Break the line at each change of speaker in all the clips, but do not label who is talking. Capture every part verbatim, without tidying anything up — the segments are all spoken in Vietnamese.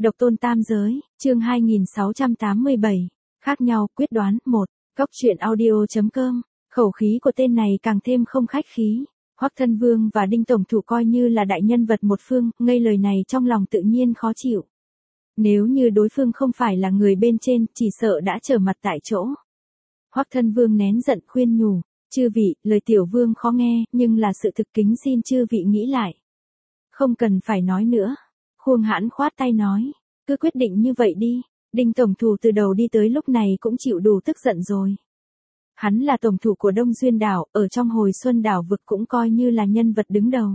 Độc tôn tam giới, chương hai nghìn sáu trăm tám mươi bảy. Khác nhau, quyết đoán, một. Góc truyện audio.com. Khẩu khí của tên này càng thêm không khách khí. Hoắc Thân Vương và Đinh Tổng Thủ coi như là đại nhân vật một phương, ngây lời này trong lòng tự nhiên khó chịu. Nếu như đối phương không phải là người bên trên, chỉ sợ đã trở mặt tại chỗ. Hoắc Thân Vương nén giận khuyên nhủ, chư vị, lời tiểu vương khó nghe, nhưng là sự thực, kính xin chư vị nghĩ lại. Không cần phải nói nữa. Khuông Hãn khoát tay nói, cứ quyết định như vậy đi. Đinh Tổng Thủ từ đầu đi tới lúc này cũng chịu đủ tức giận rồi. Hắn là tổng thủ của Đông Duyên đảo, ở trong Hồi Xuân đảo vực cũng coi như là nhân vật đứng đầu.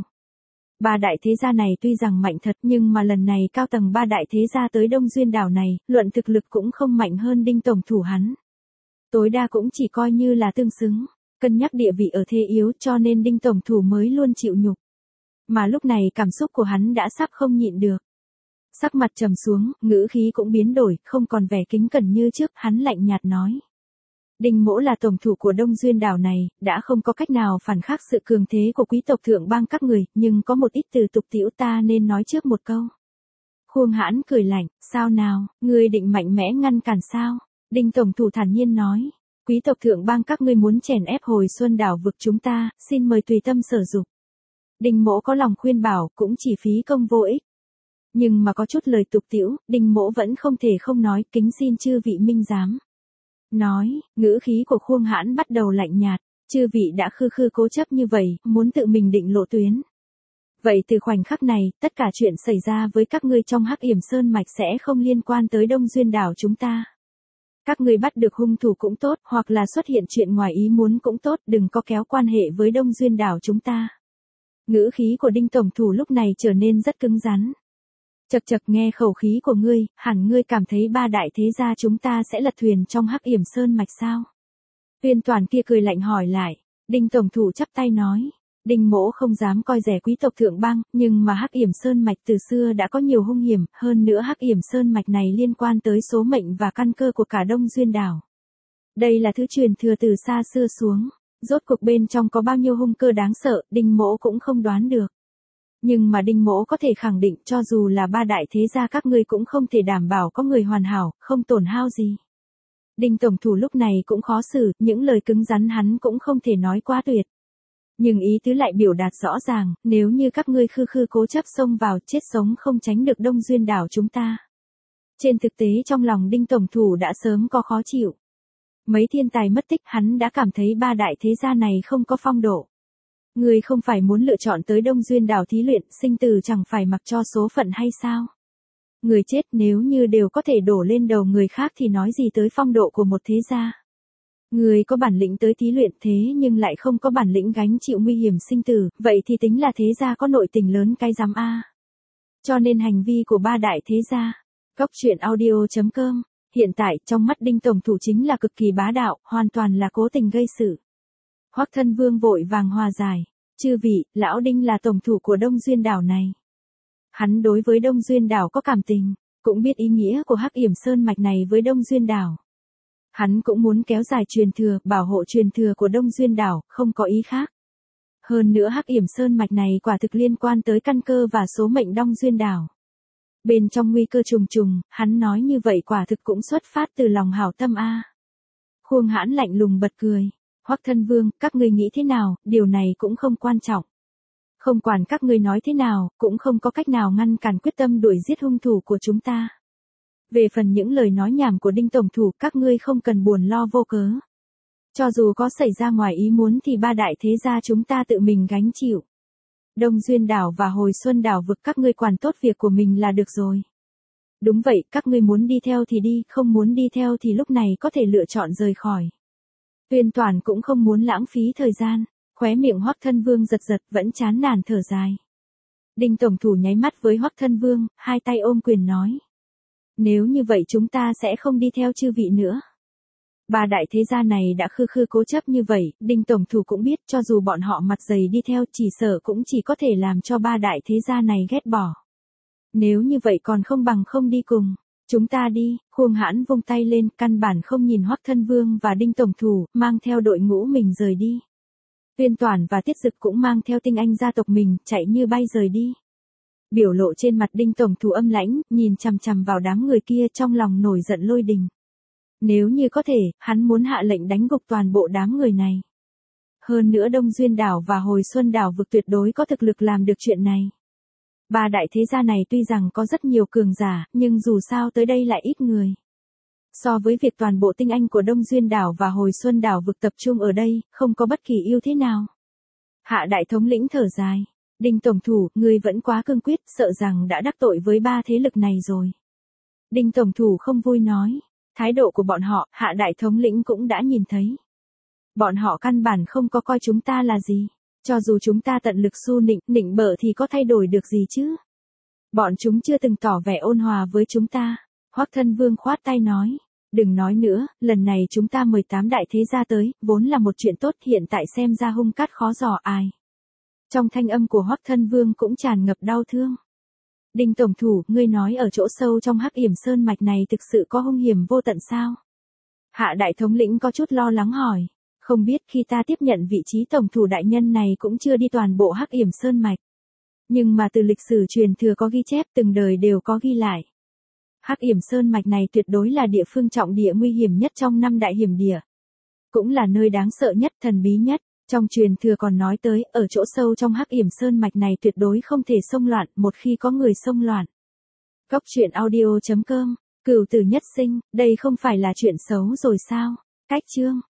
Ba đại thế gia này tuy rằng mạnh thật nhưng mà lần này cao tầng ba đại thế gia tới Đông Duyên đảo này, luận thực lực cũng không mạnh hơn Đinh Tổng Thủ hắn. Tối đa cũng chỉ coi như là tương xứng, cân nhắc địa vị ở thế yếu cho nên Đinh Tổng Thủ mới luôn chịu nhục. Mà lúc này cảm xúc của hắn đã sắp không nhịn được. Sắc mặt trầm xuống, ngữ khí cũng biến đổi, không còn vẻ kính cẩn như trước, hắn lạnh nhạt nói. Đinh Mỗ là tổng thủ của Đông Duyên đảo này, đã không có cách nào phản khắc sự cường thế của quý tộc thượng bang các người, nhưng có một ít từ tục tĩu ta nên nói trước một câu. Khuông Hãn cười lạnh, sao nào, ngươi định mạnh mẽ ngăn cản sao? Đinh Tổng Thủ thản nhiên nói, quý tộc thượng bang các ngươi muốn chèn ép Hồi Xuân đảo vực chúng ta, xin mời tùy tâm sở dục. Đinh Mỗ có lòng khuyên bảo, cũng chỉ phí công vô ích. Nhưng mà có chút lời tục tĩu, Đinh Mỗ vẫn không thể không nói, kính xin chư vị minh giám. Nói, ngữ khí của Khuông Hãn bắt đầu lạnh nhạt, chư vị đã khư khư cố chấp như vậy, muốn tự mình định lộ tuyến. Vậy từ khoảnh khắc này, tất cả chuyện xảy ra với các ngươi trong Hắc Yểm Sơn mạch sẽ không liên quan tới Đông Duyên đảo chúng ta. Các ngươi bắt được hung thủ cũng tốt, hoặc là xuất hiện chuyện ngoài ý muốn cũng tốt, đừng có kéo quan hệ với Đông Duyên đảo chúng ta. Ngữ khí của Đinh Tổng Thủ lúc này trở nên rất cứng rắn. Chậc chậc, nghe khẩu khí của ngươi, hẳn ngươi cảm thấy ba đại thế gia chúng ta sẽ lật thuyền trong Hắc Yểm Sơn mạch sao? Tuyên Toàn kia cười lạnh hỏi lại. Đinh Tổng Thủ chắp tay nói, Đinh Mỗ không dám coi rẻ quý tộc thượng bang, nhưng mà Hắc Yểm Sơn mạch từ xưa đã có nhiều hung hiểm, hơn nữa Hắc Yểm Sơn mạch này liên quan tới số mệnh và căn cơ của cả Đông Duyên đảo. Đây là thứ truyền thừa từ xa xưa xuống, rốt cuộc bên trong có bao nhiêu hung cơ đáng sợ, Đinh Mỗ cũng không đoán được. Nhưng mà Đinh Mỗ có thể khẳng định cho dù là ba đại thế gia các ngươi cũng không thể đảm bảo có người hoàn hảo, không tổn hao gì. Đinh Tổng Thủ lúc này cũng khó xử, những lời cứng rắn hắn cũng không thể nói quá tuyệt. Nhưng ý tứ lại biểu đạt rõ ràng, nếu như các ngươi khư khư cố chấp xông vào, chết sống không tránh được Đông Duyên đảo chúng ta. Trên thực tế trong lòng Đinh Tổng Thủ đã sớm có khó chịu. Mấy thiên tài mất tích hắn đã cảm thấy ba đại thế gia này không có phong độ. Người không phải muốn lựa chọn tới Đông Duyên đảo thí luyện, sinh tử chẳng phải mặc cho số phận hay sao? Người chết nếu như đều có thể đổ lên đầu người khác thì nói gì tới phong độ của một thế gia? Người có bản lĩnh tới thí luyện thế nhưng lại không có bản lĩnh gánh chịu nguy hiểm sinh tử, vậy thì tính là thế gia có nội tình lớn cái dám a. Cho nên hành vi của ba đại thế gia. Góc truyện audio.com. Hiện tại trong mắt Đinh Tổng Thủ chính là cực kỳ bá đạo, hoàn toàn là cố tình gây sự. Hoắc Thân Vương vội vàng hòa giải, chư vị, lão Đinh là tổng thủ của Đông Duyên đảo này. Hắn đối với Đông Duyên đảo có cảm tình, cũng biết ý nghĩa của Hắc Yểm Sơn mạch này với Đông Duyên đảo. Hắn cũng muốn kéo dài truyền thừa, bảo hộ truyền thừa của Đông Duyên đảo, không có ý khác. Hơn nữa Hắc Yểm Sơn mạch này quả thực liên quan tới căn cơ và số mệnh Đông Duyên đảo. Bên trong nguy cơ trùng trùng, hắn nói như vậy quả thực cũng xuất phát từ lòng hảo tâm a. Khuông Hãn lạnh lùng bật cười. Hoắc Thân Vương, các ngươi nghĩ thế nào, điều này cũng không quan trọng. Không quản các ngươi nói thế nào, cũng không có cách nào ngăn cản quyết tâm đuổi giết hung thủ của chúng ta. Về phần những lời nói nhảm của Đinh Tổng Thủ, các ngươi không cần buồn lo vô cớ. Cho dù có xảy ra ngoài ý muốn thì ba đại thế gia chúng ta tự mình gánh chịu. Đông Duyên đảo và Hồi Xuân đảo vực các ngươi quản tốt việc của mình là được rồi. Đúng vậy, các ngươi muốn đi theo thì đi, không muốn đi theo thì lúc này có thể lựa chọn rời khỏi. Tuyên Toàn cũng không muốn lãng phí thời gian, khóe miệng Hoắc Thân Vương giật giật vẫn chán nản thở dài. Đinh Tổng Thủ nháy mắt với Hoắc Thân Vương, hai tay ôm quyền nói. Nếu như vậy chúng ta sẽ không đi theo chư vị nữa. Ba đại thế gia này đã khư khư cố chấp như vậy, Đinh Tổng Thủ cũng biết cho dù bọn họ mặt dày đi theo chỉ sợ cũng chỉ có thể làm cho ba đại thế gia này ghét bỏ. Nếu như vậy còn không bằng không đi cùng. Chúng ta đi, Khuông Hãn vung tay lên, căn bản không nhìn Hoắc Thân Vương và Đinh Tổng Thủ, mang theo đội ngũ mình rời đi. Tuyên Toàn và Tiết Dực cũng mang theo tinh anh gia tộc mình, chạy như bay rời đi. Biểu lộ trên mặt Đinh tổng thủ âm lãnh, nhìn chằm chằm vào đám người kia trong lòng nổi giận lôi đình. Nếu như có thể, hắn muốn hạ lệnh đánh gục toàn bộ đám người này. Hơn nữa Đông Duyên đảo và Hồi Xuân đảo vực tuyệt đối có thực lực làm được chuyện này. Ba đại thế gia này tuy rằng có rất nhiều cường giả, nhưng dù sao tới đây lại ít người. So với việc toàn bộ tinh anh của Đông Duyên đảo và Hồi Xuân đảo vực tập trung ở đây, không có bất kỳ ưu thế nào. Hạ đại thống lĩnh thở dài. Đinh tổng thủ, ngươi vẫn quá cương quyết, sợ rằng đã đắc tội với ba thế lực này rồi. Đinh tổng thủ không vui nói. Thái độ của bọn họ, hạ đại thống lĩnh cũng đã nhìn thấy. Bọn họ căn bản không có coi chúng ta là gì. Cho dù chúng ta tận lực su nịnh, nịnh bợ thì có thay đổi được gì chứ? Bọn chúng chưa từng tỏ vẻ ôn hòa với chúng ta. Hoắc Thân Vương khoát tay nói. Đừng nói nữa, lần này chúng ta mười tám đại thế gia tới, vốn là một chuyện tốt, hiện tại xem ra hung cát khó dò ai. Trong thanh âm của Hoắc Thân Vương cũng tràn ngập đau thương. Đinh tổng thủ, ngươi nói ở chỗ sâu trong Hắc Yểm Sơn mạch này thực sự có hung hiểm vô tận sao? Hạ đại thống lĩnh có chút lo lắng hỏi. Không biết khi ta tiếp nhận vị trí tổng thủ đại nhân này cũng chưa đi toàn bộ Hắc Yểm Sơn mạch. Nhưng mà từ lịch sử truyền thừa có ghi chép, từng đời đều có ghi lại. Hắc Yểm Sơn mạch này tuyệt đối là địa phương trọng địa nguy hiểm nhất trong năm đại hiểm địa. Cũng là nơi đáng sợ nhất, thần bí nhất. Trong truyền thừa còn nói tới, ở chỗ sâu trong Hắc Yểm Sơn mạch này tuyệt đối không thể xông loạn, một khi có người xông loạn. Góc truyện audio chấm com, cửu tử nhất sinh, đây không phải là chuyện xấu rồi sao? Cách chương